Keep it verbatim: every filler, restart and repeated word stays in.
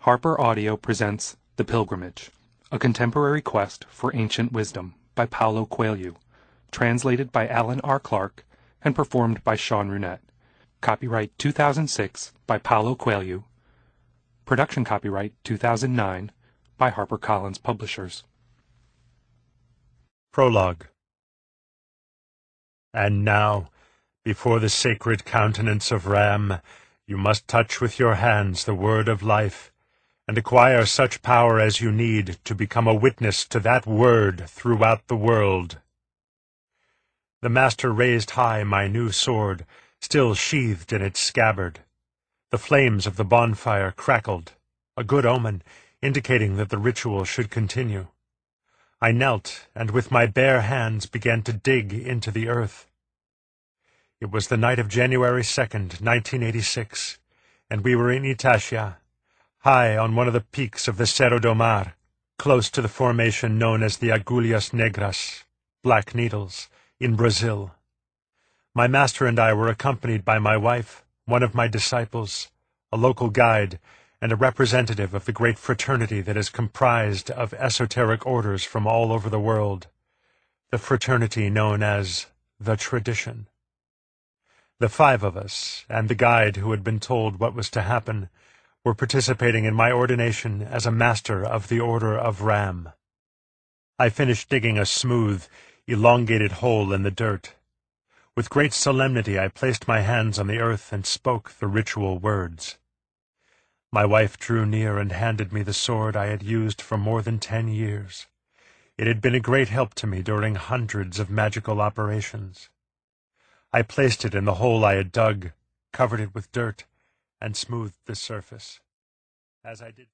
Harper Audio presents The Pilgrimage, a contemporary quest for ancient wisdom by Paulo Coelho, translated by Alan R. Clark and performed by Sean Runette. Copyright two thousand six by Paulo Coelho. Production copyright two thousand nine by HarperCollins Publishers. Prologue. And now, before the sacred countenance of Ram, you must touch with your hands the word of life, and acquire such power as you need to become a witness to that word throughout the world. The master raised high my new sword, still sheathed in its scabbard. The flames of the bonfire crackled, a good omen, indicating that the ritual should continue. I knelt, and with my bare hands began to dig into the earth. It was the night of January second, nineteen eighty-six, and we were in Itasia, high on one of the peaks of the Cerro do Mar, close to the formation known as the Agulhas Negras, Black Needles, in Brazil. My master and I were accompanied by my wife, one of my disciples, a local guide, and a representative of the great fraternity that is comprised of esoteric orders from all over the world, the fraternity known as the Tradition. The five of us, and the guide who had been told what was to happen, were participating in my ordination as a master of the Order of Ram. I finished digging a smooth, elongated hole in the dirt. With great solemnity I placed my hands on the earth and spoke the ritual words. My wife drew near and handed me the sword I had used for more than ten years. It had been a great help to me during hundreds of magical operations. I placed it in the hole I had dug, covered it with dirt, and smoothed the surface. As I did